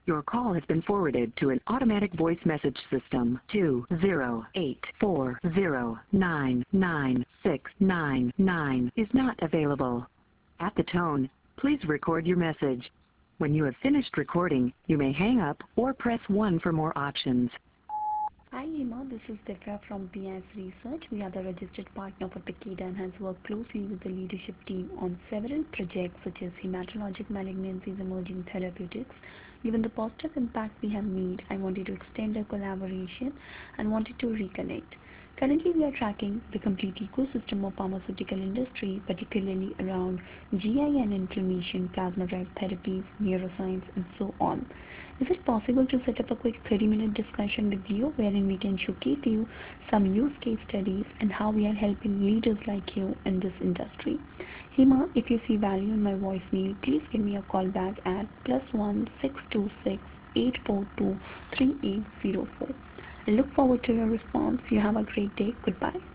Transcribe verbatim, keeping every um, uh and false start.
Your call has been forwarded to an automatic voice message system. two zero eight four zero nine nine six nine nine is not available. At the tone, please record your message. When you have finished recording, you may hang up or press one for more options. Hi Hema, this is Divya from B I S Research. We are the registered partner for Takeda and has worked closely with the leadership team on several projects such as hematologic malignancies, emerging therapeutics. Given the positive impact we have made, I wanted to extend our collaboration and wanted to reconnect. Currently, we are tracking the complete ecosystem of pharmaceutical industry, particularly around G I and inflammation, plasma-derived therapies, neuroscience, and so on. Is it possible to set up a quick thirty minute discussion with you wherein we can showcase you some use case studies and how we are helping leaders like you in this industry? Hema, if you see value in my voicemail, please give me a call back at plus one six two six eight four two three eight zero four. I look forward to your response. You have a great day. Goodbye.